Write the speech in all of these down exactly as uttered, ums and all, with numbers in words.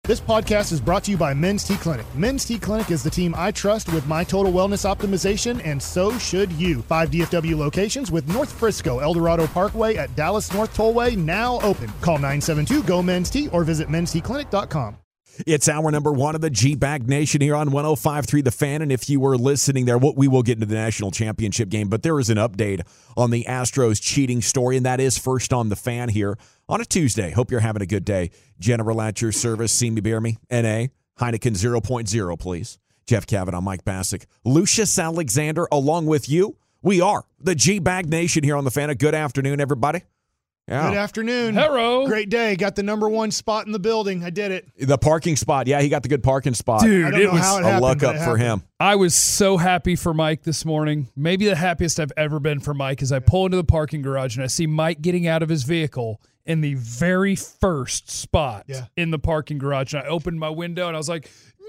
This podcast is brought to you by Men's T Clinic. Men's T Clinic is the team I trust with my total wellness optimization, and so should you. Five D F W locations with North Frisco, El Dorado Parkway at Dallas North Tollway now open. Call nine seven two, G O, Men's T or visit mens t clinic dot com. It's hour number one of the G-Bag Nation here on one oh five point three The Fan. And if you were listening there, we will get into the national championship game, but there is an update on the Astros cheating story, and that is first on The Fan here on a Tuesday. Hope you're having a good day. General at your service. See me, beer me. N A. Heineken zero point zero, please. Jeff Kavanaugh, Mike Bassick, Lucius Alexander, along with you. We are the G-Bag Nation here on The Fan. A good afternoon, everybody. Yeah. Good afternoon. Hello. Great day. Got the number one spot in the building. I did it. The parking spot. Yeah, he got the good parking spot. Dude, I don't it know was how it a happened, luck but up it for happened. him. I was so happy for Mike this morning. Maybe the happiest I've ever been for Mike as I pull into the parking garage and I see Mike getting out of his vehicle in the very first spot Yeah. in the parking garage. And I opened my window and I was like,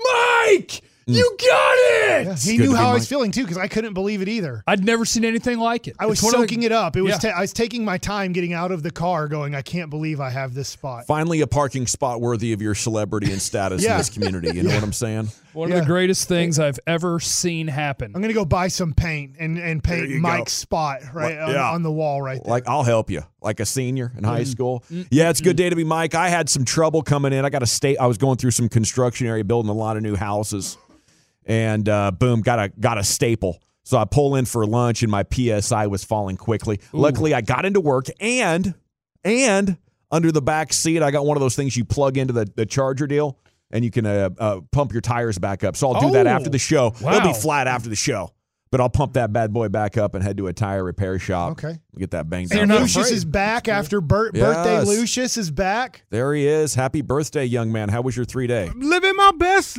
Mike, you got it! Yeah, he good knew to how be I was Mike. feeling, too, because I couldn't believe it either. I'd never seen anything like it. I was It's one of the- soaking it up. It was. Yeah. Ta- I was taking my time getting out of the car going, I can't believe I have this spot. Finally, a parking spot worthy of your celebrity and status Yeah. in this community. You know what I'm saying? One Yeah. of the greatest things I've ever seen happen. I'm going to go buy some paint and, and paint There you Mike's spot right Well, on, yeah. on the wall right there. Like, I'll help you. Like a senior in high school. Yeah, it's a good day to be Mike. I had some trouble coming in. I got a state. I was going through some construction area, building a lot of new houses, and uh, boom, got a got a staple. So I pull in for lunch, and my P S I was falling quickly. Luckily, I got into work, and and under the back seat, I got one of those things you plug into the, the charger deal, and you can uh, uh, pump your tires back up. So I'll do that Oh, after the show. wow. It'll be flat after the show, but I'll pump that bad boy back up and head to a tire repair shop. Okay. Get that banged So you're out. not Lucius afraid. is back after bir- Yes. birthday. Lucius is back. There he is. Happy birthday, young man. How was your three day? Living my best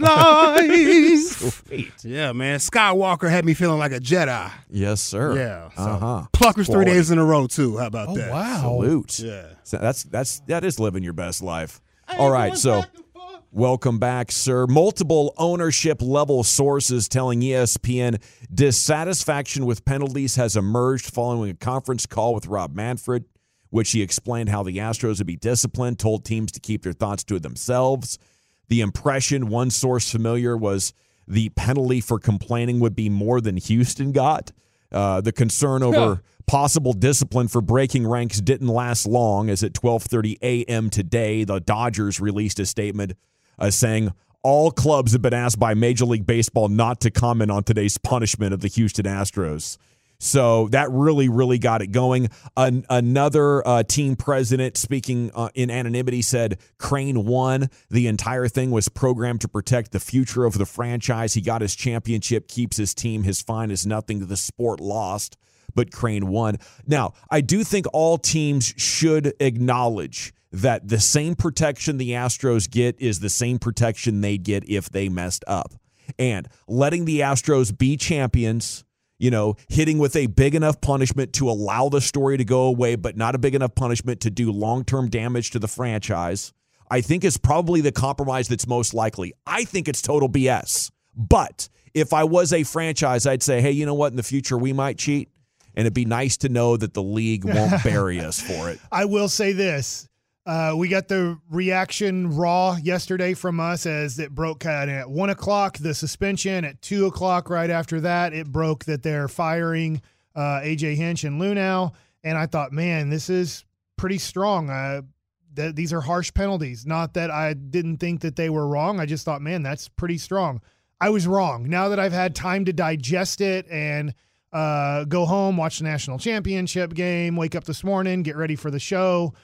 life. Sweet. Yeah, man. Skywalker had me feeling like a Jedi. Yes, sir. Yeah. So. Uh-huh. Pluckers three Quality. days in a row, too. How about Oh, that? wow. Salute. Yeah. So that's that's that is living your best life. All right, so welcome back, sir. Multiple ownership level sources telling E S P N dissatisfaction with penalties has emerged following a conference call with Rob Manfred, which he explained how the Astros would be disciplined, told teams to keep their thoughts to themselves. The impression, one source familiar, was the penalty for complaining would be more than Houston got. Uh, the concern over possible discipline for breaking ranks didn't last long, as at twelve thirty a.m. today, the Dodgers released a statement uh, saying all clubs have been asked by Major League Baseball not to comment on today's punishment of the Houston Astros. So that really, really got it going. An- another uh, team president speaking uh, in anonymity said Crane won. The entire thing was programmed to protect the future of the franchise. He got his championship, keeps his team. His fine is nothing to the sport lost, but Crane won. Now, I do think all teams should acknowledge that the same protection the Astros get is the same protection they get if they messed up. And letting the Astros be champions, you know, hitting with a big enough punishment to allow the story to go away, but not a big enough punishment to do long-term damage to the franchise, I think is probably the compromise that's most likely. I think it's total B S. But if I was a franchise, I'd say, hey, you know what? In the future, we might cheat, and it'd be nice to know that the league won't bury us for it. I will say this. Uh, we got the reaction raw yesterday from us as it broke kind of at one o'clock, the suspension. At two o'clock right after that, it broke that they're firing uh, A J Hinch and Lunau. And I thought, man, this is pretty strong. Uh, th- these are harsh penalties. Not that I didn't think that they were wrong. I just thought, man, that's pretty strong. I was wrong. Now that I've had time to digest it and uh, go home, watch the national championship game, wake up this morning, get ready for the show,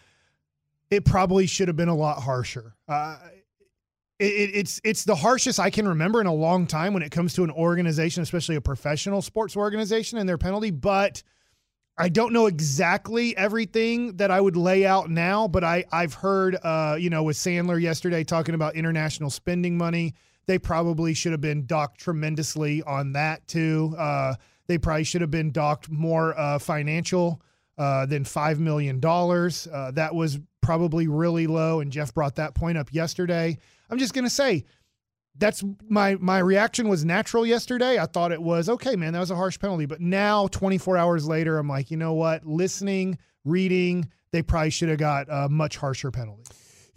it probably should have been a lot harsher. Uh, it, it's it's the harshest I can remember in a long time when it comes to an organization, especially a professional sports organization and their penalty. But I don't know exactly everything that I would lay out now. But I I've heard uh, you know with Sandler yesterday talking about international spending money, they probably should have been docked tremendously on that too. Uh, they probably should have been docked more uh, financial uh, than five million dollars. Uh, that was probably really low, and Jeff brought that point up yesterday. I'm just going to say that's my my reaction was natural yesterday. I thought it was, okay, man, that was a harsh penalty. But now, twenty-four hours later, I'm like, you know what? Listening, reading, they probably should have got a much harsher penalty.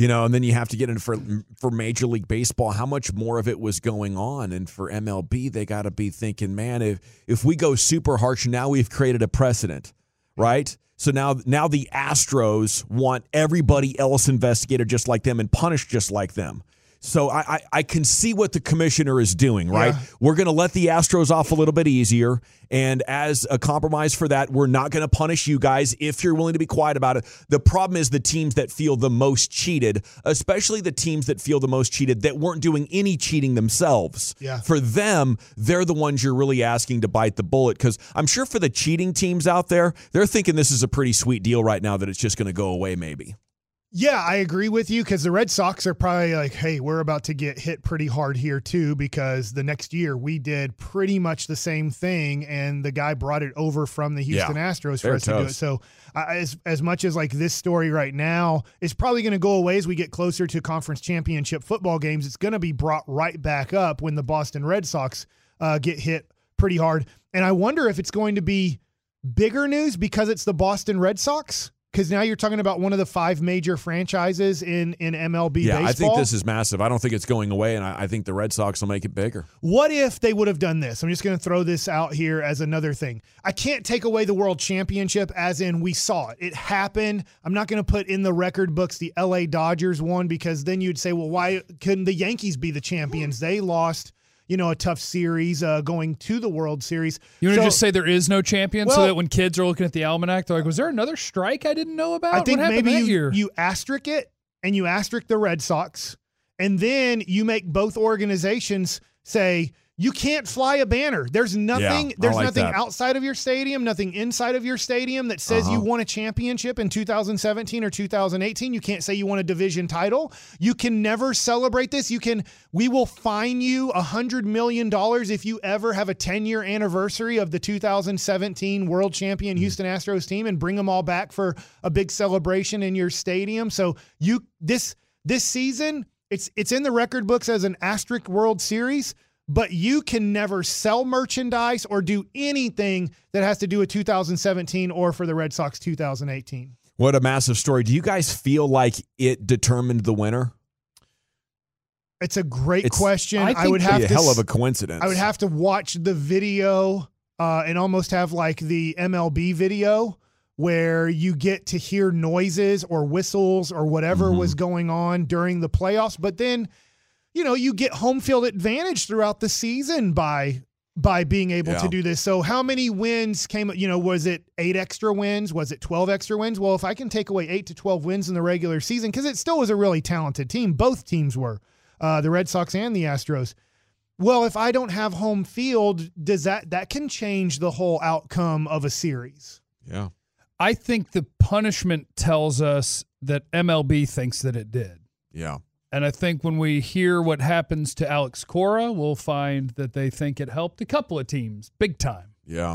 You know, and then you have to get in for for Major League Baseball. How much more of it was going on? And for M L B, they got to be thinking, man, if if we go super harsh, now we've created a precedent, right? So now, now the Astros want everybody else investigated just like them and punished just like them. So I, I, I can see what the commissioner is doing, right? Yeah. We're going to let the Astros off a little bit easier, and as a compromise for that, we're not going to punish you guys if you're willing to be quiet about it. The problem is the teams that feel the most cheated, especially the teams that feel the most cheated that weren't doing any cheating themselves. Yeah. For them, they're the ones you're really asking to bite the bullet, because I'm sure for the cheating teams out there, they're thinking this is a pretty sweet deal right now that it's just going to go away maybe. Yeah, I agree with you, because the Red Sox are probably like, hey, we're about to get hit pretty hard here too, because the next year we did pretty much the same thing, and the guy brought it over from the Houston yeah, Astros for us to do it. So uh, as as much as like this story right now is probably going to go away as we get closer to conference championship football games, it's going to be brought right back up when the Boston Red Sox uh, get hit pretty hard. And I wonder if it's going to be bigger news because it's the Boston Red Sox. Because now you're talking about one of the five major franchises in, in M L B yeah, baseball. I think this is massive. I don't think it's going away, and I, I think the Red Sox will make it bigger. What if they would have done this? I'm just going to throw this out here as another thing. I can't take away the World Championship as in we saw it. It happened. I'm not going to put in the record books the L A Dodgers won, because then you'd say, well, why couldn't the Yankees be the champions? They lost, you know, a tough series uh, going to the World Series. You want so, to just say there is no champion, well, so that when kids are looking at the almanac, they're like, was there another strike I didn't know about? I think what happened maybe that you, year? you asterisk it, and you asterisk the Red Sox, and then you make both organizations say, you can't fly a banner. There's nothing Yeah, there's like nothing that. outside of your stadium, nothing inside of your stadium that says Uh-huh. you won a championship in two thousand seventeen or two thousand eighteen. You can't say you won a division title. You can never celebrate this. You can we will fine you one hundred million dollars if you ever have a ten-year anniversary of the two thousand seventeen world champion Houston Astros team and bring them all back for a big celebration in your stadium. So you this this season, it's it's in the record books as an asterisk World Series, but you can never sell merchandise or do anything that has to do with two thousand seventeen or for the Red Sox two thousand eighteen. What a massive story. Do you guys feel like it determined the winner? It's a great It's- question. I I, think would Pretty have a to hell s- of a coincidence. I would have to watch the video uh, and almost have like the M L B video where you get to hear noises or whistles or whatever Mhm. was going on during the playoffs. But then, you know, you get home field advantage throughout the season by by being able Yeah. to do this. So how many wins came, you know, was it eight extra wins? Was it twelve extra wins? Well, if I can take away eight to twelve wins in the regular season, because it still was a really talented team, both teams were, uh, the Red Sox and the Astros. Well, if I don't have home field, does that, that can change the whole outcome of a series. Yeah. I think the punishment tells us that M L B thinks that it did. Yeah. And I think when we hear what happens to Alex Cora, we'll find that they think it helped a couple of teams big time. Yeah.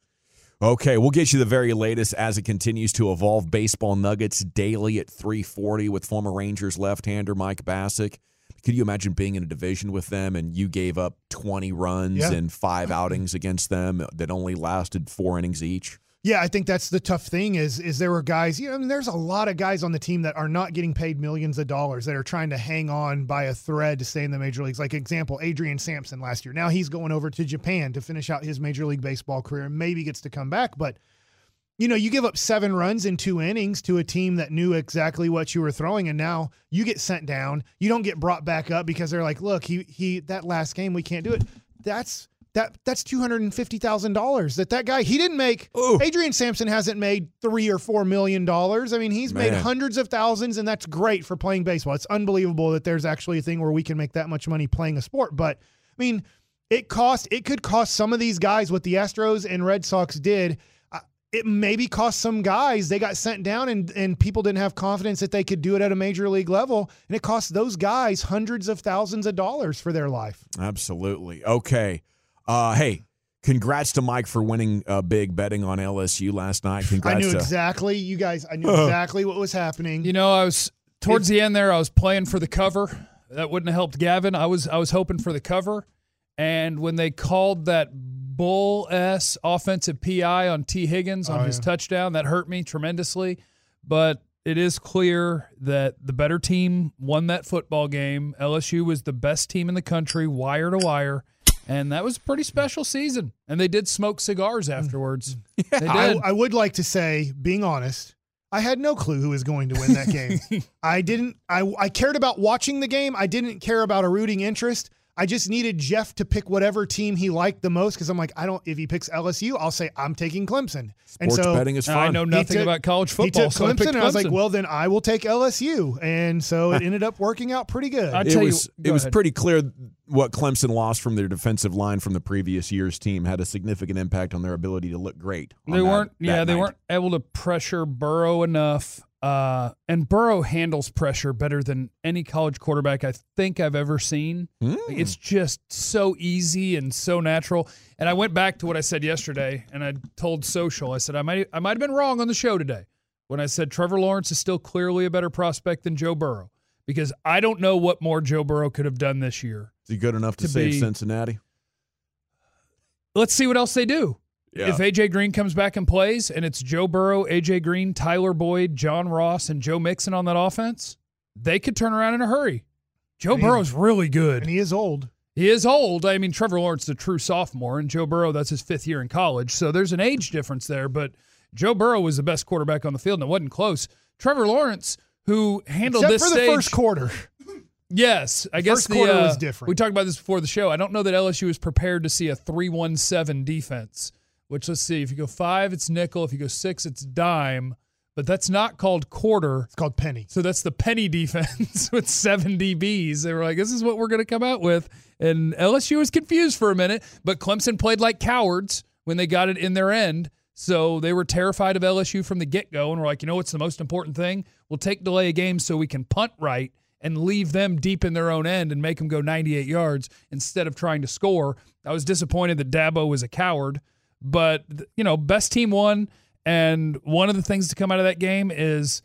Okay, we'll get you the very latest as it continues to evolve. Baseball Nuggets daily at three forty with former Rangers left-hander Mike Bassick. Could you imagine being in a division with them and you gave up twenty runs Yeah. in five outings against them that only lasted four innings each? Yeah, I think that's the tough thing is is there were guys, you know, I mean, there's a lot of guys on the team that are not getting paid millions of dollars that are trying to hang on by a thread to stay in the major leagues. Like example, Adrian Sampson last year. Now he's going over to Japan to finish out his Major League Baseball career and maybe gets to come back. But, you know, you give up seven runs in two innings to a team that knew exactly what you were throwing, and now you get sent down. You don't get brought back up because they're like, look, he he that last game, we can't do it. That's That that's two hundred fifty thousand dollars that that guy, he didn't make. Ooh. Adrian Sampson hasn't made three or four million dollars. I mean, he's made Man. hundreds of thousands, and that's great for playing baseball. It's unbelievable that there's actually a thing where we can make that much money playing a sport. But I mean, it cost, it could cost some of these guys what the Astros and Red Sox did. Uh, It maybe cost some guys. They got sent down and, and people didn't have confidence that they could do it at a major league level. And it cost those guys hundreds of thousands of dollars for their life. Absolutely. Okay. Uh, hey, congrats to Mike for winning uh, big betting on L S U last night. Congrats I knew to exactly, you guys, I knew exactly what was happening. You know, I was towards the end there, I was playing for the cover. That wouldn't have helped Gavin. I was I was hoping for the cover. And when they called that bull S offensive P I on T. Higgins on Oh, his yeah. touchdown, that hurt me tremendously. But it is clear that the better team won that football game. L S U was the best team in the country, wire to wire, and that was a pretty special season. And they did smoke cigars afterwards. Yeah, they did. I, I would like to say, being honest, I had no clue who was going to win that game. I didn't. I, I cared about watching the game. I didn't care about a rooting interest. I just needed Jeff to pick whatever team he liked the most because I'm like, I don't. If he picks L S U, I'll say I'm taking Clemson. And Sports so betting is fun. I know nothing took, about college football. He took so I Clemson, picked and I was like, Clemson. well, then I will take L S U. And so it ended up working out pretty good. I It tell was you, it go was ahead. pretty clear what Clemson lost from their defensive line from the previous year's team had a significant impact on their ability to look great. on They that- weren't. that Yeah, they night. weren't able to pressure Burrow enough. Uh, and Burrow handles pressure better than any college quarterback I think I've ever seen. Mm. Like, it's just so easy and so natural. And I went back to what I said yesterday, and I told Social, I said I might I might have been wrong on the show today when I said Trevor Lawrence is still clearly a better prospect than Joe Burrow, because I don't know what more Joe Burrow could have done this year. Is he good enough to, to save be- Cincinnati? Let's see what else they do. Yeah. If A J Green comes back and plays and it's Joe Burrow, A J Green, Tyler Boyd, John Ross, and Joe Mixon on that offense, they could turn around in a hurry. Joe And he- Burrow's really good. And he is old. He is old. I mean, Trevor Lawrence is a true sophomore, and Joe Burrow, that's his fifth year in college. So there's an age difference there, but Joe Burrow was the best quarterback on the field, and it wasn't close. Trevor Lawrence, who handled Except this for the stage, first quarter. yes, I guess First the, quarter uh, was different. We talked about this before the show. I don't know that L S U is prepared to see a three one seven defense, which, let's see, if you go five, it's nickel. If you go six, it's dime. But that's not called quarter. It's called penny. So that's the penny defense with seven D Bs. They were like, this is what we're going to come out with. And L S U was confused for a minute, but Clemson played like cowards when they got it in their end. So they were terrified of L S U from the get-go and were like, you know what's the most important thing? We'll take delay a game so we can punt right and leave them deep in their own end and make them go ninety-eight yards instead of trying to score. I was disappointed that Dabo was a coward, but, you know, best team won. And one of the things to come out of that game is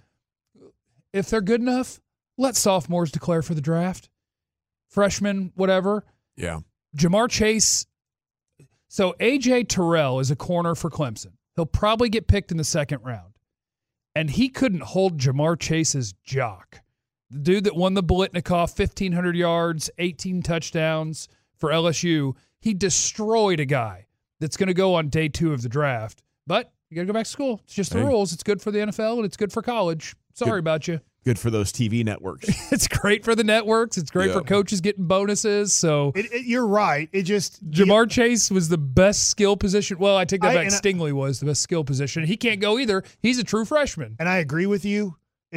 if they're good enough, let sophomores declare for the draft. Freshmen, whatever. Yeah. Jamar Chase. So A J Terrell is a corner for Clemson. He'll probably get picked in the second round. And he couldn't hold Jamar Chase's jock. The dude that won the Biletnikoff, fifteen hundred yards, eighteen touchdowns for L S U. He destroyed a guy that's going to go on day two of the draft. But you got to go back to school. It's just the Hey. rules. It's good for the N F L and it's good for college. Sorry Good. about you. Good for those T V networks. It's great for the networks. It's great Yeah. for coaches getting bonuses. So It, it, you're right. It just Jamar Chase was the best skill position. Well, I take that I- back. and I- Stingley was the best skill position. He can't go either. He's a true freshman. And I agree with you,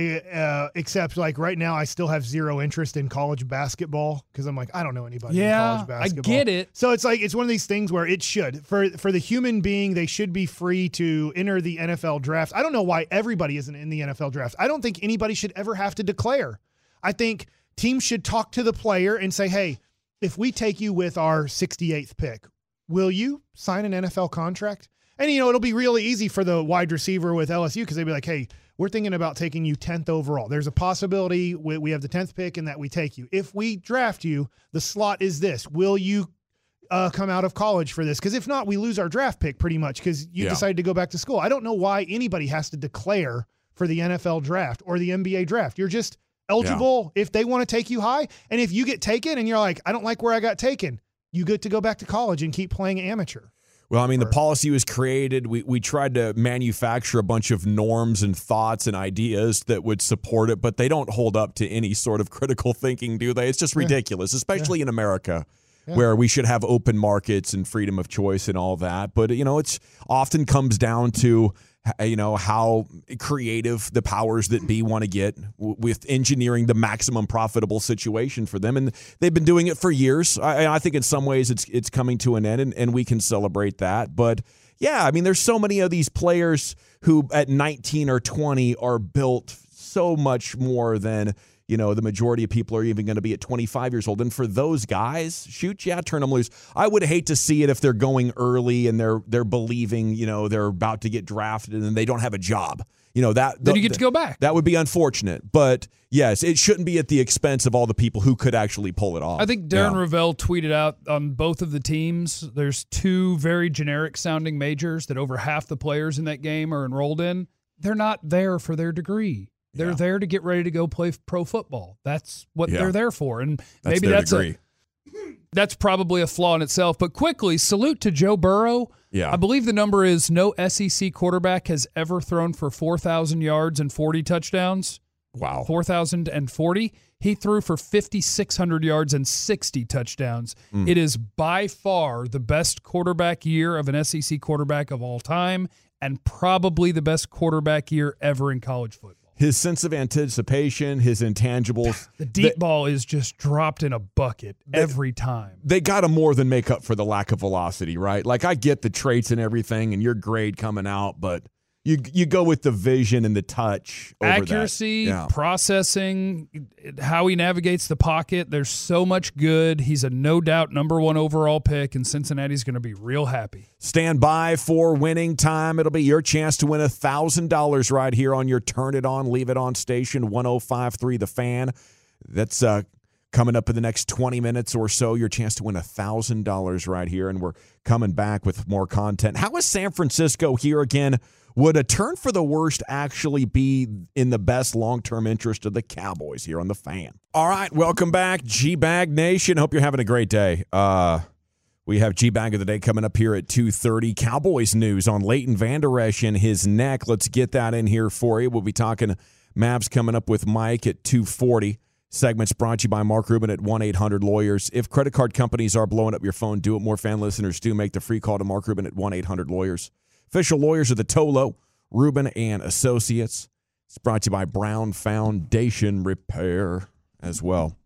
uh, except like right now, I still have zero interest in college basketball because I'm like, I don't know anybody in Yeah, college I basketball. get it. So it's like, it's one of these things where it should, for, for the human being, they should be free to enter the N F L draft. I don't know why everybody isn't in the N F L draft. I don't think anybody should ever have to declare. I think teams should talk to the player and say, hey, if we take you with our sixty-eighth pick, will you sign an N F L contract? And, you know, it'll be really easy for the wide receiver with L S U because they'd be like, hey, we're thinking about taking you tenth overall. There's a possibility we, we have the tenth pick and that we take you. If we draft you, the slot is this. Will you uh, come out of college for this? Because if not, we lose our draft pick pretty much because you Yeah. decided to go back to school. I don't know why anybody has to declare for the N F L draft or the N B A draft. You're just eligible if they want to take you high. And if you get taken and you're like, I don't like where I got taken, you get to go back to college and keep playing amateur. Well, I mean, the policy was created. We we tried to manufacture a bunch of norms and thoughts and ideas that would support it, but they don't hold up to any sort of critical thinking, do they? It's just ridiculous, especially in America, Yeah. where we should have open markets and freedom of choice and all that. But, you know, it's often comes down to, you know, how creative the powers that be want to get w- with engineering the maximum profitable situation for them. And they've been doing it for years. I, I think in some ways it's it's coming to an end, and, and we can celebrate that. But yeah, I mean, there's so many of these players who at nineteen or twenty are built so much more than, you know, the majority of people are even going to be at twenty-five years old. And for those guys, shoot, yeah, turn them loose. I would hate to see it if they're going early and they're they're believing, you know, they're about to get drafted and then they don't have a job. You know, that Then the- you get to go back. That would be unfortunate. But yes, it shouldn't be at the expense of all the people who could actually pull it off. I think Darren Yeah. Ravel tweeted out on both of the teams, there's two very generic sounding majors that over half the players in that game are enrolled in. They're not there for their degree. They're Yeah. there to get ready to go play pro football. That's what Yeah. they're there for. And That's maybe their that's degree. a that's probably a flaw in itself. But quickly, salute to Joe Burrow. Yeah. I believe the number is no S E C quarterback has ever thrown for four thousand yards and forty touchdowns. Wow. four thousand forty. He threw for five thousand six hundred yards and sixty touchdowns. Mm. It is by far the best quarterback year of an S E C quarterback of all time, and probably the best quarterback year ever in college football. His sense of anticipation, his intangibles. The deep they, ball is just dropped in a bucket every time. They got to more than make up for the lack of velocity, right? Like, I get the traits and everything and your grade coming out, but you you go with the vision and the touch over Accuracy, that. Yeah. processing, how he navigates the pocket. There's so much good. He's a no doubt number one overall pick, and Cincinnati's going to be real happy. Stand by for winning time. It'll be your chance to win one thousand dollars right here on your Turn It On, Leave It On station, one oh five point three The Fan. That's uh, coming up in the next twenty minutes or so, your chance to win one thousand dollars right here, and we're coming back with more content. How is San Francisco here again? Would a turn for the worst actually be in the best long-term interest of the Cowboys here on The Fan? All right, welcome back, G-Bag Nation. Hope you're having a great day. Uh, we have G-Bag of the Day coming up here at two thirty. Cowboys news on Leighton Vander Esch and his neck. Let's get that in here for you. We'll be talking Mavs coming up with Mike at two forty. Segments brought to you by Mark Rubin at one eight hundred lawyers. If credit card companies are blowing up your phone, do it. More fan listeners do. Make the free call to Mark Rubin at one eight hundred lawyers. Official lawyers of the Tolo, Rubin and Associates. It's brought to you by Brown Foundation Repair as well.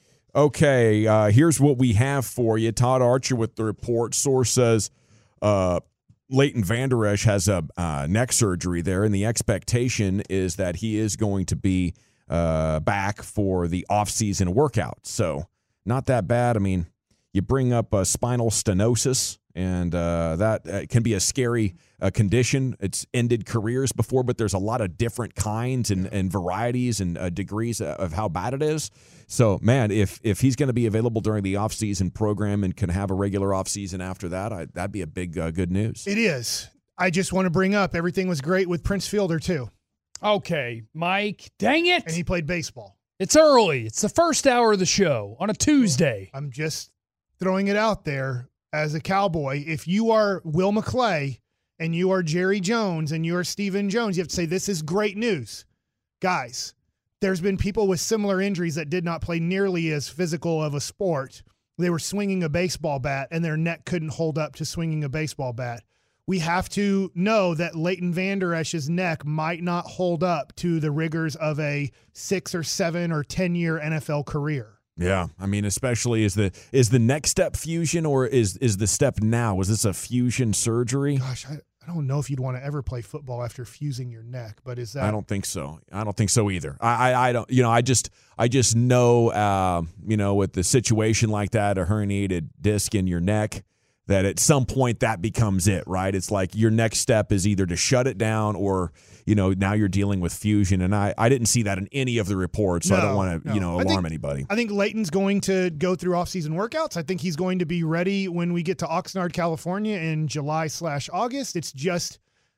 Okay, uh, here's what we have for you. Todd Archer with the report. Source says uh, Leighton Vander Esch has a uh, neck surgery there, and the expectation is that he is going to be uh, back for the offseason workout. So not that bad. I mean, you bring up a spinal stenosis, and uh, that uh, can be a scary uh, condition. It's ended careers before, but there's a lot of different kinds and, and varieties and uh, degrees of how bad it is. So, man, if if he's going to be available during the offseason program and can have a regular offseason after that, I, that'd be a big uh, good news. It is. I just want to bring up everything was great with Prince Fielder, too. Okay, Mike, dang it. And he played baseball. It's early. It's the first hour of the show on a Tuesday. I'm just throwing it out there as a Cowboy. If you are Will McClay and you are Jerry Jones and you are Stephen Jones, you have to say, this is great news. Guys, there's been people with similar injuries that did not play nearly as physical of a sport. They were swinging a baseball bat and their neck couldn't hold up to swinging a baseball bat. We have to know that Leighton Vander Esch's neck might not hold up to the rigors of a six or seven or ten year N F L career. Yeah, I mean, especially is the is the next step fusion or is is the step now? Was this a fusion surgery? Gosh, I, I don't know if you'd want to ever play football after fusing your neck, but is that? I don't think so. I don't think so either. I, I, I don't. You know, I just I just know, uh, you know, with the situation like that, a herniated disc in your neck, that at some point that becomes it, right? It's like your next step is either to shut it down or, you know, now you're dealing with fusion. And I, I didn't see that in any of the reports, so No, I don't want to, no. you know, I alarm think- anybody. I think Leighton's going to go through off-season workouts. I think he's going to be ready when we get to Oxnard, California in July slash August. It's just,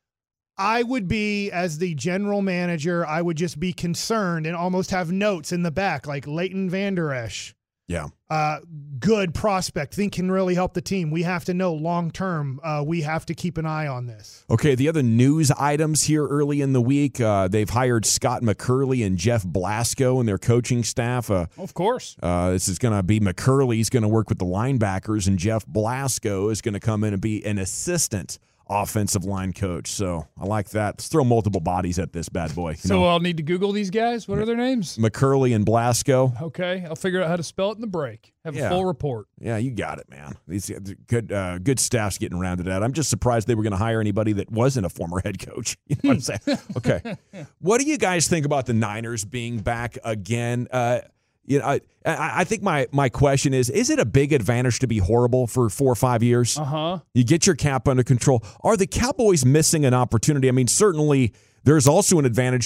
I would be, as the general manager, I would just be concerned and almost have notes in the back, like Leighton Vander Esch. Yeah. Uh, good prospect. Think can really help the team. We have to know long-term. Uh, we have to keep an eye on this. Okay, the other news items here early in the week, uh, they've hired Scott McCurley and Jeff Blasco and their coaching staff. Uh, Of course. Uh, this is going to be McCurley's going to work with the linebackers, and Jeff Blasco is going to come in and be an assistant offensive line coach. So I like that. Let's throw multiple bodies at this bad boy. You So know, I'll need to Google these guys. What are their names? McCurley and Blasco. Okay, I'll figure out how to spell it in the break. Have Yeah. a full report. Yeah, you got it, man. These good, uh, good staff's getting rounded out. I'm just surprised they were going to hire anybody that wasn't a former head coach. You know what I'm saying? Okay. What do you guys think about the Niners being back again? Uh, you know, I, I think my my question is: is it a big advantage to be horrible for four or five years? Uh huh. You get your cap under control. Are the Cowboys missing an opportunity? I mean, certainly there's also an advantage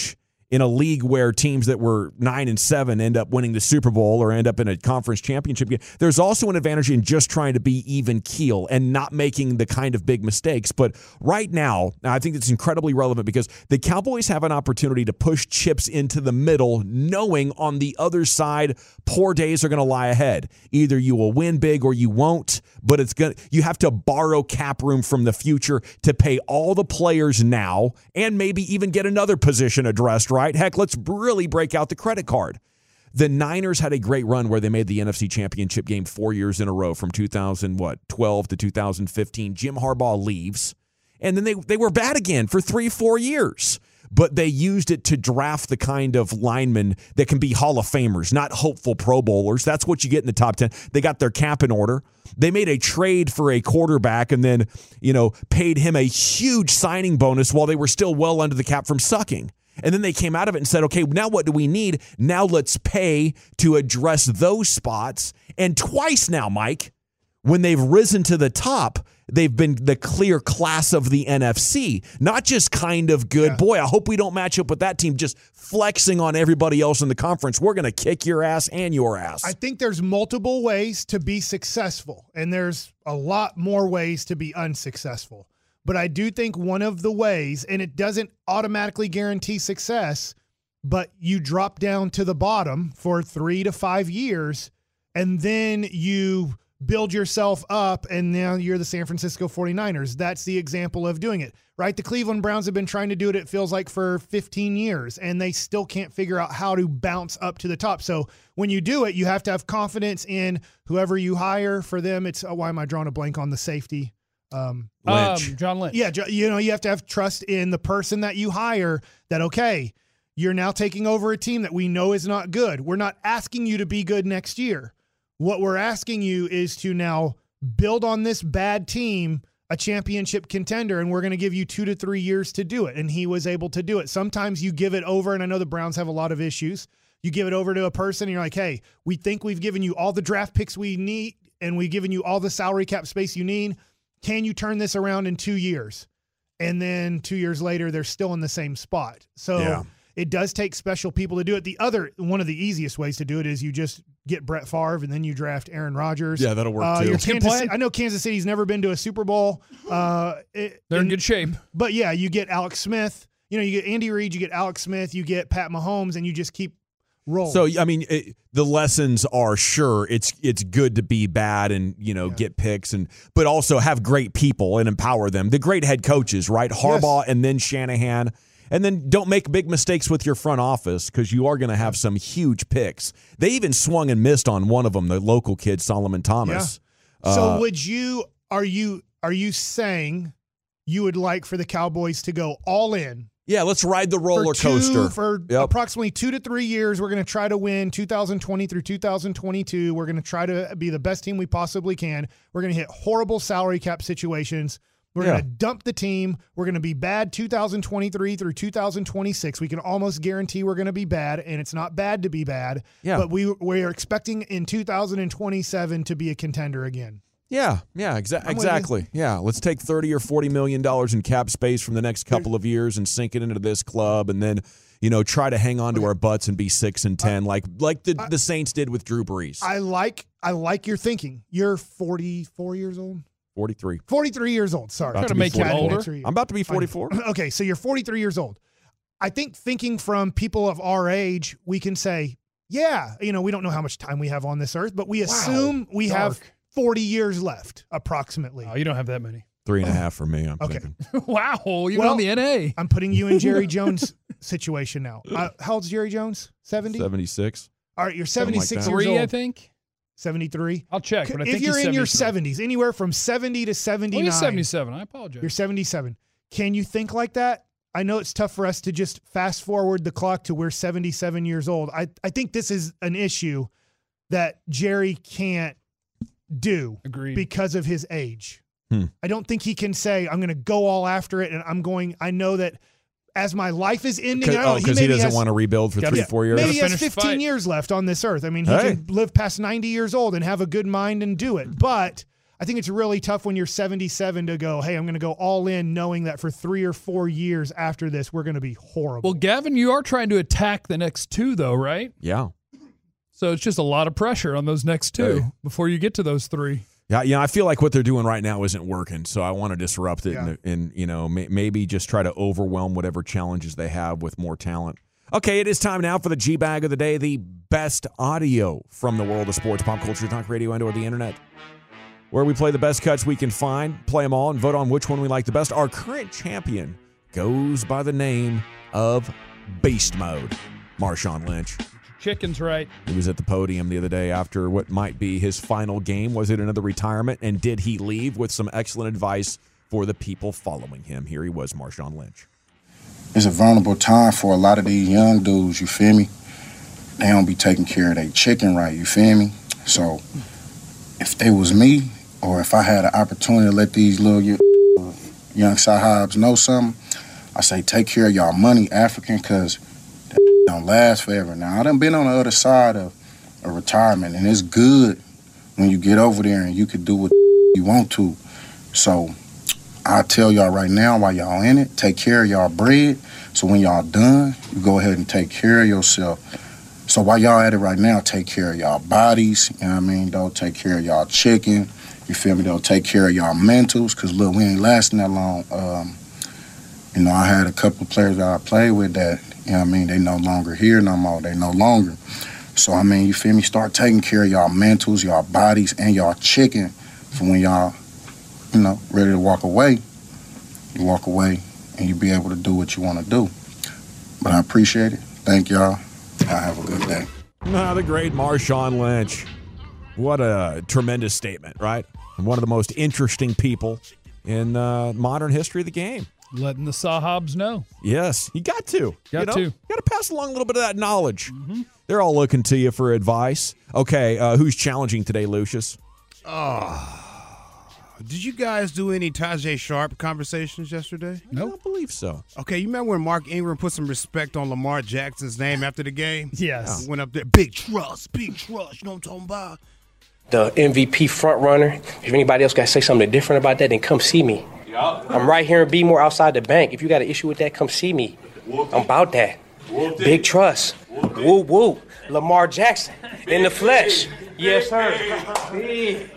in a league where teams that were nine and seven end up winning the Super Bowl or end up in a conference championship game. There's also an advantage in just trying to be even keel and not making the kind of big mistakes. But right now, I think it's incredibly relevant because the Cowboys have an opportunity to push chips into the middle, knowing on the other side, poor days are going to lie ahead. Either you will win big or you won't, but it's going you have to borrow cap room from the future to pay all the players now and maybe even get another position addressed, right? Heck, let's really break out the credit card. The Niners had a great run where they made the N F C Championship game four years in a row from two thousand twelve to two thousand fifteen. Jim Harbaugh leaves, and then they, they were bad again for three, four years. But they used it to draft the kind of linemen that can be Hall of Famers, not hopeful Pro Bowlers. That's what you get in the top ten. They got their cap in order. They made a trade for a quarterback and then, you know, paid him a huge signing bonus while they were still well under the cap from sucking. And then they came out of it and said, okay, now what do we need? Now let's pay to address those spots. And twice now, Mike, when they've risen to the top, they've been the clear class of the N F C. Not just kind of good. Yeah. Boy, I hope we don't match up with that team just flexing on everybody else in the conference. We're going to kick your ass and your ass. I think there's multiple ways to be successful, and there's a lot more ways to be unsuccessful. But I do think one of the ways, and it doesn't automatically guarantee success, but you drop down to the bottom for three to five years, and then you build yourself up, and now you're the San Francisco forty-niners. That's the example of doing it, right? The Cleveland Browns have been trying to do it, it feels like, for fifteen years, and they still can't figure out how to bounce up to the top. So when you do it, you have to have confidence in whoever you hire for them. It's, oh, why am I drawing a blank on the safety? Um, Lynch. Um, John Lynch. Yeah, you know, you have to have trust in the person that you hire that, okay, you're now taking over a team that we know is not good. We're not asking you to be good next year. What we're asking you is to now build on this bad team a championship contender, and we're going to give you two to three years to do it. And he was able to do it. Sometimes you give it over, and I know the Browns have a lot of issues. You give it over to a person, and you're like, hey, we think we've given you all the draft picks we need, and we've given you all the salary cap space you need. Can you turn this around in two years? And then two years later, they're still in the same spot. So yeah. It does take special people to do it. The other, one of the easiest ways to do it is you just get Brett Favre and then you draft Aaron Rodgers. Yeah, that'll work uh, too. Kansas, I know Kansas City's never been to a Super Bowl. Uh, it, They're and, in good shape. But yeah, you get Alex Smith. You know, you get Andy Reid, you get Alex Smith, you get Pat Mahomes, and you just keep rolling. So, I mean, it, the lessons are, sure, it's it's good to be bad and, you know, yeah. get picks, and but also have great people and empower them. The great head coaches, right? Harbaugh yes. and then Shanahan. And then don't make big mistakes with your front office because you are going to have some huge picks. They even swung and missed on one of them, the local kid, Solomon Thomas. Yeah. So uh, would you are you are you saying you would like for the Cowboys to go all in? Yeah, let's ride the roller for two, coaster. For yep. approximately two to three years, we're going to try to win two thousand twenty through two thousand twenty-two. We're going to try to be the best team we possibly can. We're going to hit horrible salary cap situations. We're yeah. going to dump the team. We're going to be bad two thousand twenty-three through two thousand twenty-six. We can almost guarantee we're going to be bad, and it's not bad to be bad. Yeah. But we we are expecting in two thousand twenty-seven to be a contender again. Yeah, yeah, exa- exactly. Yeah, let's take thirty or forty million dollars in cap space from the next couple of years and sink it into this club, and then you know try to hang on to okay. our butts and be six and ten, like like the, I, the Saints did with Drew Brees. I like I like your thinking. You're forty-four years old. forty-three. forty-three years old. Sorry. Trying to make you older. I'm about to be forty-four. Okay, so you're forty-three years old. I think thinking from people of our age, we can say, yeah, you know, we don't know how much time we have on this earth, but we assume wow, we dark. have forty years left, approximately. Oh, you don't have that many. Three and a half for me, I'm okay. thinking. Wow, you're well, on the N A. I'm putting you in Jerry Jones' situation now. Uh, how old's Jerry Jones? seventy? seventy-six. All right, you're seventy-six like years Three, old. I think. seventy-three. I'll check, but I if think you're he's in your seventies, anywhere from seventy to seventy-nine. Oh, he's seventy-seven. I apologize. You're seventy-seven. Can you think like that? I know it's tough for us to just fast forward the clock to we're seventy-seven years old. I, I think this is an issue that Jerry can't do Agreed. because of his age. Hmm. I don't think he can say, I'm going to go all after it, and I'm going – I know that as my life is ending – Oh, because he, he doesn't has, want to rebuild for three, yeah, four years? Maybe he has fifteen years left on this earth. I mean, he hey. can live past ninety years old and have a good mind and do it. But I think it's really tough when you're seventy-seven to go, hey, I'm going to go all in knowing that for three or four years after this, we're going to be horrible. Well, Gavin, you are trying to attack the next two, though, right? Yeah. So it's just a lot of pressure on those next two Hey. before you get to those three. Yeah, yeah. I feel like what they're doing right now isn't working, so I want to disrupt it Yeah. and, and, you know, may, maybe just try to overwhelm whatever challenges they have with more talent. Okay, it is time now for the G-Bag of the day, the best audio from the world of sports, pop culture, talk radio, and or the internet, where we play the best cuts we can find, play them all, and vote on which one we like the best. Our current champion goes by the name of Beast Mode, Marshawn Lynch. Chicken's right. He was at the podium the other day after what might be his final game. Was it another retirement? And did he leave with some excellent advice for the people following him? Here he was, Marshawn Lynch. It's a vulnerable time for a lot of these young dudes, you feel me? They don't be taking care of their chicken right, you feel me? So if they was me, or if I had an opportunity to let these little young Sahibs know something, I say take care of y'all money, African, because that don't last forever. Now, I done been on the other side of a retirement, and it's good when you get over there and you can do what you want to. So I tell y'all right now, while y'all in it, take care of y'all bread. So when y'all done, you go ahead and take care of yourself. So while y'all at it right now, take care of y'all bodies. You know what I mean? Don't take care of y'all chicken. You feel me? Don't take care of y'all mentals. Because, look, we ain't lasting that long. Um, you know, I had a couple of players that I played with that, you know what I mean, they no longer here no more. They no longer. So, I mean, you feel me? Start taking care of y'all mentals, y'all bodies, and y'all chicken for when y'all, you know, ready to walk away. You walk away and you be able to do what you want to do. But I appreciate it. Thank y'all. Y'all have a good day. Ah, the great Marshawn Lynch. What a tremendous statement, right? And one of the most interesting people in uh, modern history of the game. Letting the Sahabs know. Yes, you got to. Got you know? to. You got to pass along a little bit of that knowledge. Mm-hmm. They're all looking to you for advice. Okay, uh, who's challenging today, Lucius? Oh. Did you guys do any Tajay Sharp conversations yesterday? I don't believe so. Okay, you remember when Mark Ingram put some respect on Lamar Jackson's name after the game? Yes. He went up there, big trust, big trust, you know what I'm talking about? The M V P front runner. If anybody else got to say something different about that, then come see me. I'm right here in Bmore outside the bank. If you got an issue with that, come see me. I'm about that. Big trust. Woo woo. Lamar Jackson in the flesh. Yes, sir. Big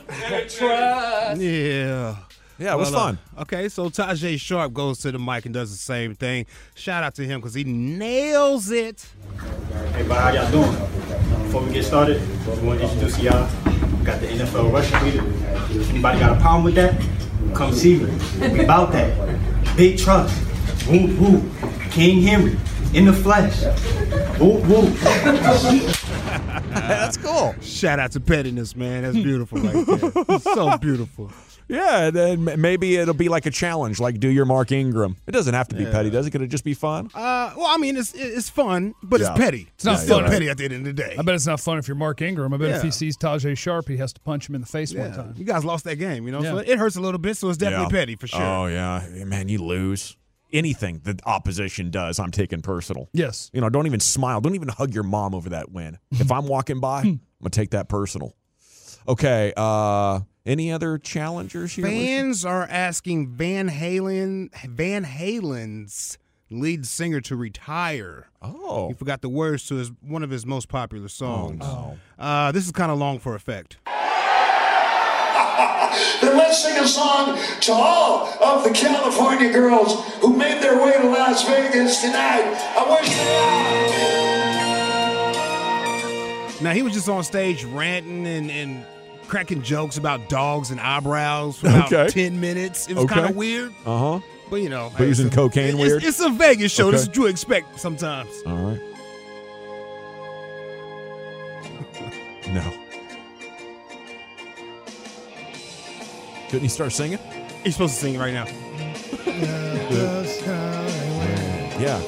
trust. Yeah. Yeah, it was Well, uh, fun. okay, so Tajay Sharp goes to the mic and does the same thing. Shout out to him because he nails it. Hey, bud, how y'all doing? Before we get started, we want to introduce y'all. We got the N F L rushing leader. If anybody got a problem with that, come see me. We about that. Big trust. Woo woo. King Henry in the flesh. Woo woo. That's cool. Shout out to pettiness, man. That's beautiful right there. So beautiful. Yeah, then m- maybe it'll be like a challenge, like do your Mark Ingram. It doesn't have to be petty, does it? Could it just be fun? Uh, well, I mean, it's it's fun, but Yeah. it's petty. It's not still fun. petty at the end of the day. I bet it's not fun if you're Mark Ingram. I bet if he Yeah. sees Tajay Sharp, he has to punch him in the face one Yeah. time. You guys lost that game, you know, so Yeah. it hurts a little bit, so it's definitely Yeah. petty for sure. Oh, yeah. Man, you lose. Anything the opposition does, I'm taking personal. Yes. You know, don't even smile. Don't even hug your mom over that win. If I'm walking by, I'm going to take that personal. Okay. Uh, any other challengers here? Fans are asking Van Halen, Van Halen's lead singer to retire. Oh. He forgot the words to his one of his most popular songs. Oh, Uh, this is kind of long for effect. Then let's sing a song to all of the California girls who made their way to Las Vegas tonight. I wish they Now, he was just on stage ranting and, and cracking jokes about dogs and eyebrows for about Okay. ten minutes. It was Okay. kind of weird, Uh-huh. but you know. But using it's a- cocaine it's, weird? It's a Vegas show. This is Okay. what you expect sometimes. All right. No. Couldn't he start singing? He's supposed to sing right now. Yeah.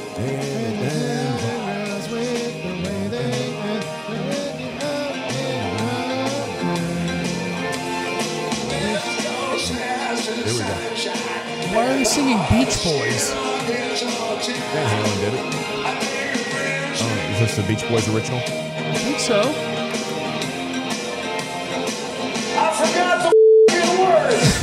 Here we go. Why are they singing Beach Boys? Van Halen did it. Oh, is this the Beach Boys original? I think so. I forgot the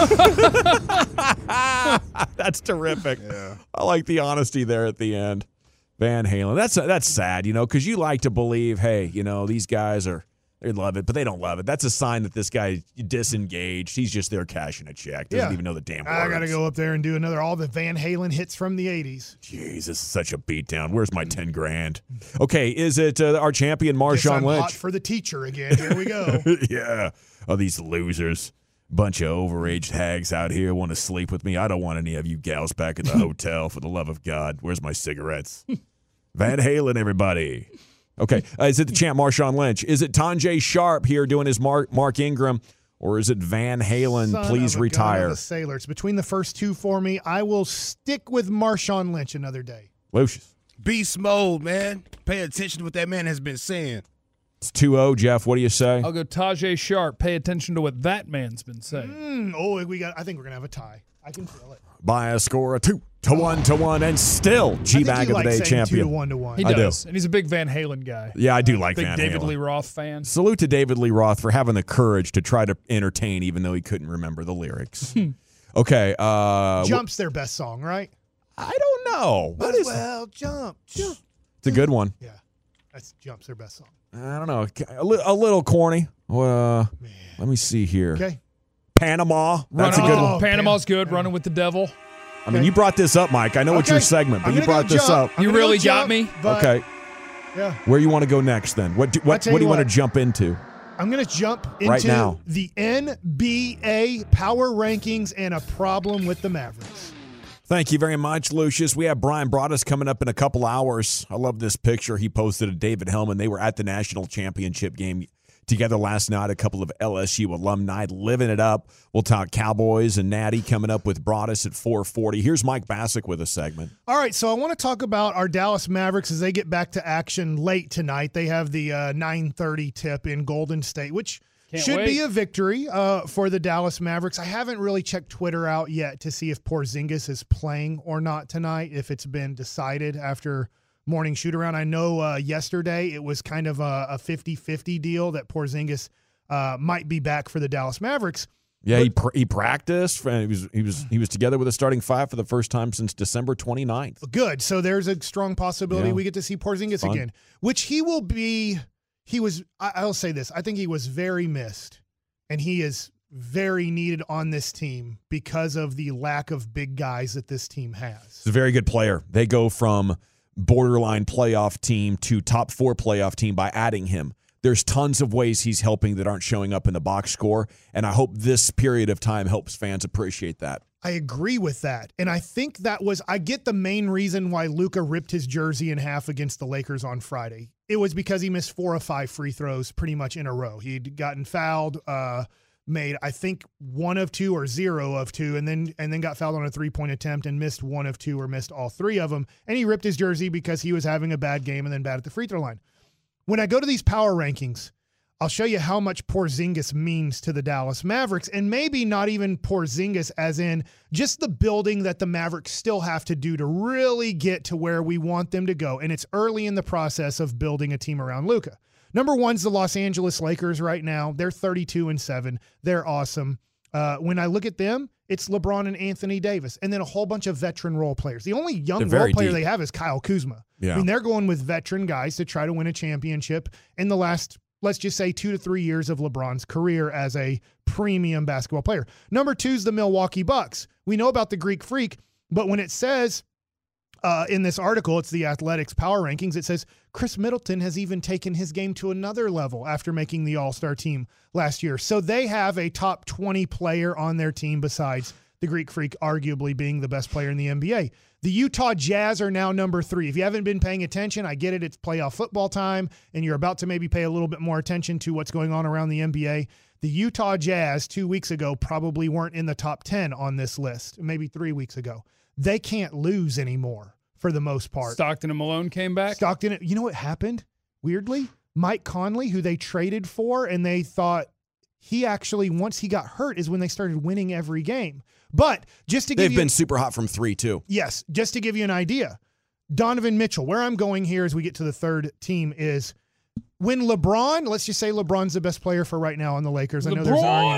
That's terrific. Yeah. I like the honesty there at the end. Van Halen. That's that's sad, you know, because you like to believe, hey, you know, these guys are they love it, but they don't love it. That's a sign that this guy disengaged. He's just there cashing a check. Doesn't Yeah. even know the damn words. I got to go up there and do another all the Van Halen hits from the eighties. Jeez, this is such a beatdown. Where's my ten grand? Okay, is it uh, our champion Guess Marshawn I'm Lynch? hot for the teacher again. Here we go. Yeah. Oh, these losers. Bunch of overaged hags out here want to sleep with me. I don't want any of you gals back in the hotel, for the love of God. Where's my cigarettes? Van Halen, everybody. Okay, uh, is it the champ Marshawn Lynch? Is it Tanjay Sharp here doing his Mark, Mark Ingram? Or is it Van Halen, Son please of a retire? gun of a sailor. It's between the first two for me. I will stick with Marshawn Lynch another day. Lucius. Beast mode, man. Pay attention to what that man has been saying. It's two oh, Jeff. What do you say? I'll go Tajay Sharp. Pay attention to what that man's been saying. Mm, oh, we got. I think we're gonna have a tie. I can feel it. By a score of two to one to one, and still G-Bag of the Day champion. Two to one to one. He I does, do. and he's a big Van Halen guy. Yeah, I do like Big Van David Halen. Lee Roth fan. Salute to David Lee Roth for having the courage to try to entertain, even though he couldn't remember the lyrics. Okay. Uh, Jump's their best song, right? I don't know. What Might as is well jump, jump. It's a good one. Yeah, that's Jump's their best song. I don't know. A, li- a little corny. Uh, let me see here. Okay. Panama. That's Running a good Oh, one. Panama's good. Running with the devil. I mean, you brought this up, Mike. I know it's your Okay. segment, but I'm you gonna brought go this jump. up. I'm You gonna go really got jump, me? but- Okay. Yeah. Where you want to go next then? What do, what, tell what do you you want to what. jump into? I'm going to jump into Right now. the N B A power rankings and a problem with the Mavericks. Thank you very much, Lucius. We have Brian Broaddus coming up in a couple hours. I love this picture he posted of David Hellman. They were at the national championship game together last night. A couple of L S U alumni living it up. We'll talk Cowboys and Natty coming up with Broaddus at four forty. Here's Mike Bassick with a segment. All right, so I want to talk about our Dallas Mavericks as they get back to action late tonight. They have the uh, nine thirty tip in Golden State, which Can't should wait. be a victory uh, for the Dallas Mavericks. I haven't really checked Twitter out yet to see if Porzingis is playing or not tonight, if it's been decided after morning shoot-around. I know uh, yesterday it was kind of a, a fifty-fifty deal that Porzingis uh, might be back for the Dallas Mavericks. Yeah, he pr- he practiced. He was he was he was together with a starting five for the first time since December twenty-ninth. Good. So there's a strong possibility Yeah. we get to see Porzingis Fun. again, which he will be. He was, I- I'll say this. I think he was very missed, and he is very needed on this team because of the lack of big guys that this team has. He's a very good player. They go from borderline playoff team to top four playoff team by adding him. There's tons of ways he's helping that aren't showing up in the box score, and I hope this period of time helps fans appreciate that. I agree with that. And I think that was, I get the main reason why Luka ripped his jersey in half against the Lakers on Friday. It was because he missed four of five free throws pretty much in a row. He'd gotten fouled, uh, made, I think, one of two or zero of two, and then and then got fouled on a three-point attempt and missed one of two or missed all three of them. And he ripped his jersey because he was having a bad game and then bad at the free throw line. When I go to these power rankings, I'll show you how much Porzingis means to the Dallas Mavericks, and maybe not even Porzingis as in just the building that the Mavericks still have to do to really get to where we want them to go. And it's early in the process of building a team around Luka. Number one's the Los Angeles Lakers right now. They're thirty-two and seven. They're awesome. Uh, when I look at them, it's LeBron and Anthony Davis, and then a whole bunch of veteran role players. The only young They're role very player deep. they have is Kyle Kuzma. Yeah. I mean, they're going with veteran guys to try to win a championship in the last, let's just say, two to three years of LeBron's career as a premium basketball player. Number two is the Milwaukee Bucks. We know about the Greek Freak, but when it says uh, in this article, it's the Athletics Power Rankings, it says Chris Middleton has even taken his game to another level after making the All-Star team last year. So they have a top twenty player on their team besides the Greek Freak arguably being the best player in the N B A. The Utah Jazz are now number three. If you haven't been paying attention, I get it. It's playoff football time, and you're about to maybe pay a little bit more attention to what's going on around the N B A. The Utah Jazz two weeks ago probably weren't in the top ten on this list, maybe three weeks ago. They can't lose anymore for the most part. Stockton and Malone came back. Stockton, you know what happened? Weirdly, Mike Conley, who they traded for, and they thought he actually, once he got hurt, is when they started winning every game. But just to give They've you, been super hot from three, too. yes, just to give you an idea, Donovan Mitchell, where I'm going here as we get to the third team is when LeBron, let's just say LeBron's the best player for right now on the Lakers. I know there's an LeBron! argument.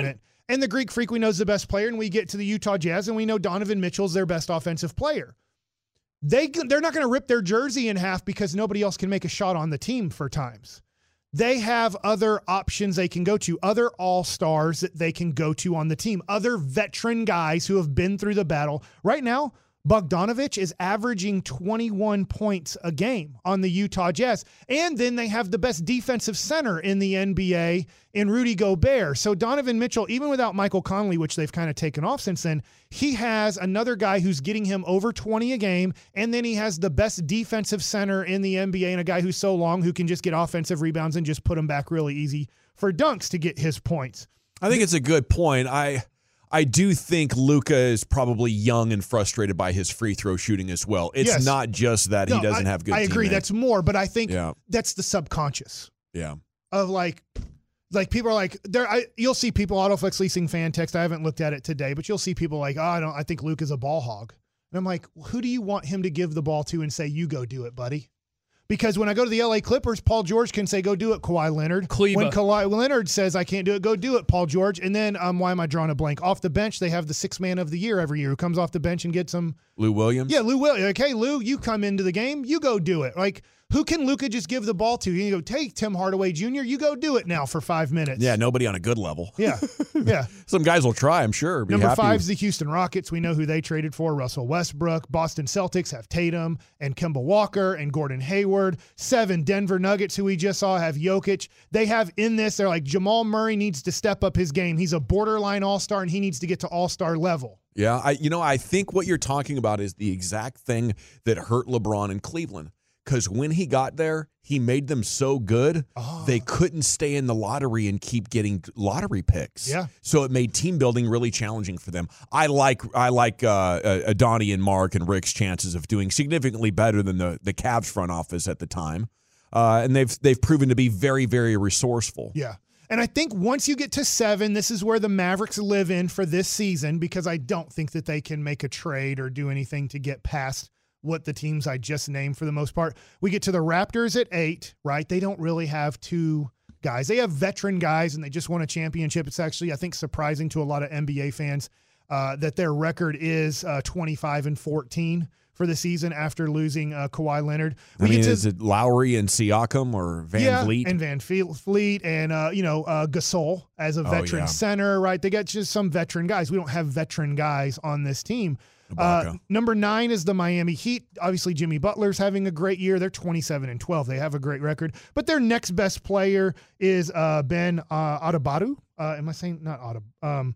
And the Greek Freak we know is the best player, and we get to the Utah Jazz, and we know Donovan Mitchell's their best offensive player. They, they're not going to rip their jersey in half because nobody else can make a shot on the team for times. They have other options they can go to, other all-stars that they can go to on the team, other veteran guys who have been through the battle. Right now, Bogdanovich is averaging twenty-one points a game on the Utah Jazz. And then they have the best defensive center in the N B A in Rudy Gobert. So Donovan Mitchell, even without Michael Conley, which they've kind of taken off since then, he has another guy who's getting him over twenty a game. And then he has the best defensive center in the N B A and a guy who's so long who can just get offensive rebounds and just put them back really easy for dunks to get his points. I think it's a good point. I I do think Luka is probably young and frustrated by his free throw shooting as well. It's Yes. not just that No, he doesn't I, have good I agree. teammates. That's more, but I think Yeah. that's the subconscious Yeah. of like, like people are like, there. I you'll see people Autoflex Leasing fan text. I haven't looked at it today, but you'll see people like, oh, I don't. I think Luke is a ball hog, and I'm like, who do you want him to give the ball to and say, you go do it, buddy? Because when I go to the L A Clippers, Paul George can say, go do it, Kawhi Leonard. Kleba. When Kawhi Leonard says, I can't do it, go do it, Paul George. And then, um, why am I drawing a blank? Off the bench, they have the sixth man of the year every year who comes off the bench and gets them. Lou Williams? Yeah, Lou Williams. Like, hey, Lou, you come into the game, you go do it. Like, who can Luka just give the ball to? You go, take Tim Hardaway Junior, you go do it now for five minutes. Yeah, nobody on a good level. Yeah, yeah. Some guys will try, I'm sure. Be Number happy five is with- the Houston Rockets. We know who they traded for, Russell Westbrook. Boston Celtics have Tatum and Kemba Walker and Gordon Hayward. Seven, Denver Nuggets, who we just saw, have Jokic. They have in this, they're like, Jamal Murray needs to step up his game. He's a borderline all-star, and he needs to get to all-star level. Yeah, I you know, I think what you're talking about is the exact thing that hurt LeBron in Cleveland. Because when he got there, he made them so good, Oh. they couldn't stay in the lottery and keep getting lottery picks. Yeah. So it made team building really challenging for them. I like I like uh, uh, Donnie and Mark and Rick's chances of doing significantly better than the the Cavs front office at the time, uh, and they've they've proven to be very very resourceful. Yeah. And I think once you get to seven, this is where the Mavericks live in for this season, because I don't think that they can make a trade or do anything to get past what the teams I just named for the most part. We get to the Raptors at eight, right? They don't really have two guys. They have veteran guys, and they just won a championship. It's actually, I think, surprising to a lot of N B A fans uh, that their record is uh, twenty-five and fourteen for the season after losing uh, Kawhi Leonard. We I mean, get to, is it Lowry and Siakam or Van yeah, Vliet? and Van Fleet and, uh, you know, uh, Gasol as a veteran yeah. center, right? They got just some veteran guys. We don't have veteran guys on this team. Uh, Ibaka. number nine is the Miami Heat. Obviously, Jimmy Butler's having a great year. They're twenty-seven and twelve. They have a great record. But their next best player is uh, Ben uh, Adebayo. Uh, am I saying not Adebayo?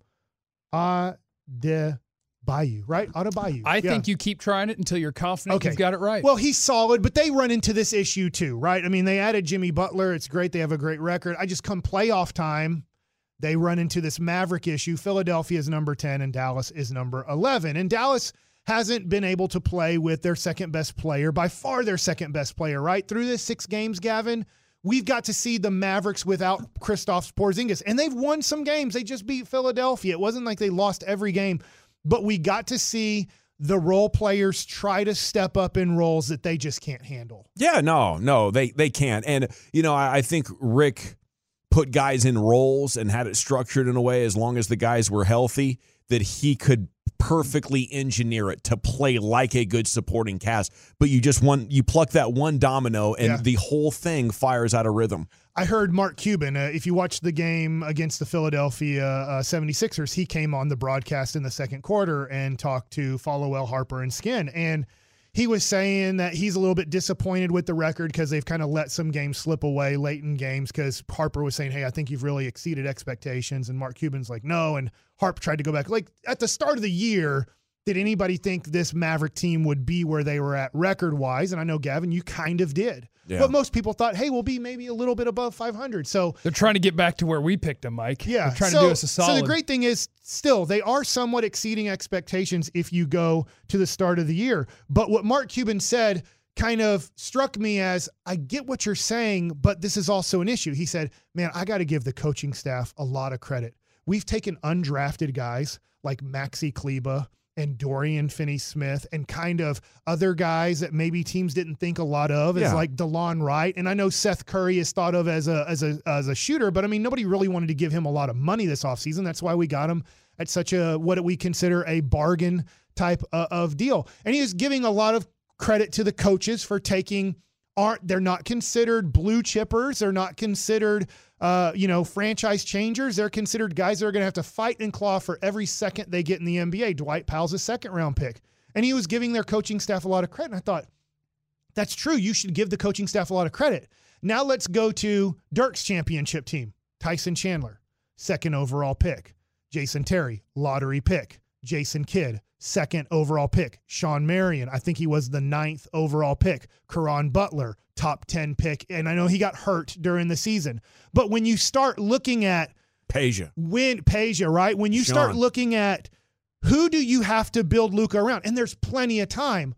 Um, Adebayo, right? Adebayo. I Yeah. think you keep trying it until you're confident Okay. you've got it right. Well, he's solid, but they run into this issue too, right? I mean, they added Jimmy Butler. It's great. They have a great record. I just come playoff time, they run into this Maverick issue. Philadelphia is number ten and Dallas is number eleven. And Dallas hasn't been able to play with their second best player, by far their second best player, right? Through this six games, Gavin, we've got to see the Mavericks without Kristaps Porzingis. And they've won some games. They just beat Philadelphia. It wasn't like they lost every game, but we got to see the role players try to step up in roles that they just can't handle. Yeah, no, no, they they can't. And, you know, I, I think Rick put guys in roles and had it structured in a way, as long as the guys were healthy, that he could perfectly engineer it to play like a good supporting cast. But you just want, you pluck that one domino and Yeah. the whole thing fires out of rhythm. I heard Mark Cuban, uh, if you watched the game against the Philadelphia uh, seventy-sixers, he came on the broadcast in the second quarter and talked to Followell, Harper, and Skin. And he was saying that he's a little bit disappointed with the record because they've kind of let some games slip away late in games, because Harper was saying, hey, I think you've really exceeded expectations. And Mark Cuban's like, no. And Harp tried to go back. Like at the start of the year, did anybody think this Maverick team would be where they were at record-wise? And I know, Gavin, you kind of did. Yeah. But most people thought, hey, we'll be maybe a little bit above five hundred. So They're trying to get back to where we picked them, Mike. yeah, They're trying so, to do us a solid. So the great thing is, still, they are somewhat exceeding expectations if you go to the start of the year. But what Mark Cuban said kind of struck me as, I get what you're saying, but this is also an issue. He said, man, I got to give the coaching staff a lot of credit. We've taken undrafted guys like Maxi Kleba and Dorian Finney-Smith and kind of other guys that maybe teams didn't think a lot of, as Yeah. like DeLon Wright. And I know Seth Curry is thought of as a as a as a shooter, but I mean nobody really wanted to give him a lot of money this offseason. That's why we got him at such a what we consider a bargain type uh, of deal. And he is giving a lot of credit to the coaches for taking aren't they're not considered blue chippers, they're not considered uh, you know, franchise changers. They're considered guys that are going to have to fight and claw for every second they get in the N B A. Dwight Powell's a second round pick. And he was giving their coaching staff a lot of credit. And I thought, that's true. You should give the coaching staff a lot of credit. Now let's go to Dirk's championship team. Tyson Chandler, second overall pick. Jason Terry, lottery pick. Jason Kidd, second overall pick. Sean Marion, I think he was the ninth overall pick. Caron Butler, top ten pick. And I know he got hurt during the season. But when you start looking at Peja. When Peja, right? When you Sean. start looking at who do you have to build Luka around? And there's plenty of time.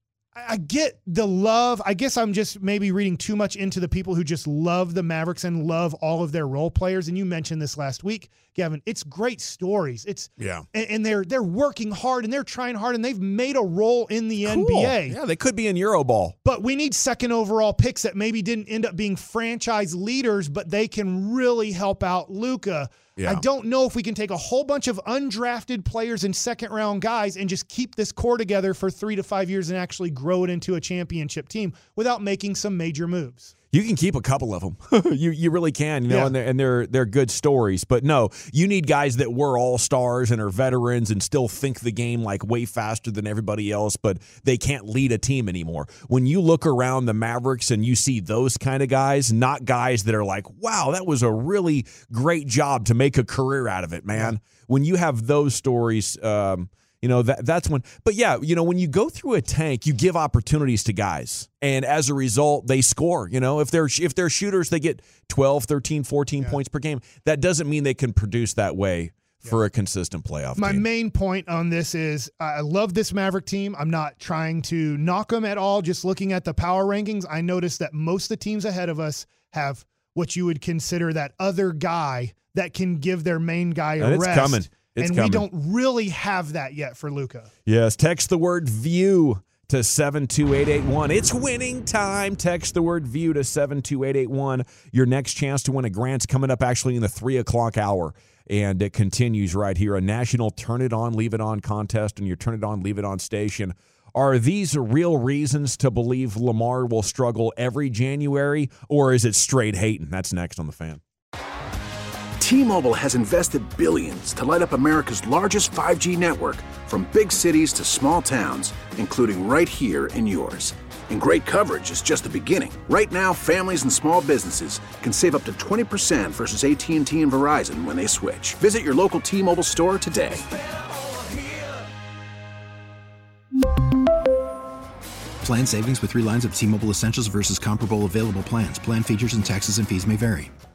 I get the love. I guess I'm just maybe reading too much into the people who just love the Mavericks and love all of their role players. And you mentioned this last week, Gavin. It's great stories. It's Yeah. and, and they're they're working hard and they're trying hard and they've made a role in the N B A. Yeah, they could be in Euroball. But we need second overall picks that maybe didn't end up being franchise leaders, but they can really help out Luka. Yeah. I don't know if we can take a whole bunch of undrafted players and second round guys and just keep this core together for three to five years and actually grow it into a championship team without making some major moves. You can keep a couple of them. you you really can, you know, Yeah. and they're and they're they're good stories. But no, you need guys that were all stars and are veterans and still think the game like way faster than everybody else, but they can't lead a team anymore. When you look around the Mavericks and you see those kind of guys, not guys that are like, wow, that was a really great job to make a career out of it, man. Yeah. When you have those stories, um, you know, that that's when, but yeah, you know, when you go through a tank, you give opportunities to guys. And as a result, they score. You know, if they're if they're shooters, they get twelve, thirteen, fourteen yeah. points per game. That doesn't mean they can produce that way for yeah. a consistent playoff My team. main point on this is I love this Maverick team. I'm not trying to knock them at all. Just looking at the power rankings, I noticed that most of the teams ahead of us have what you would consider that other guy that can give their main guy a and it's rest. Coming. It's and coming. we don't really have that yet for Luka. Yes, text the word VIEW to seven two eight eight one. It's winning time. Text the word VIEW to seven two eight eight one. Your next chance to win a grant's coming up actually in the three o'clock hour. And it continues right here, a national Turn It On, Leave It On contest and your Turn It On, Leave It On station. Are these real reasons to believe Lamar will struggle every January, or is it straight hating? That's next on The Fan. T-Mobile has invested billions to light up America's largest five G network, from big cities to small towns, including right here in yours. And great coverage is just the beginning. Right now, families and small businesses can save up to twenty percent versus A T and T and Verizon when they switch. Visit your local T-Mobile store today. Plan savings with three lines of T-Mobile Essentials versus comparable available plans. Plan features and taxes and fees may vary.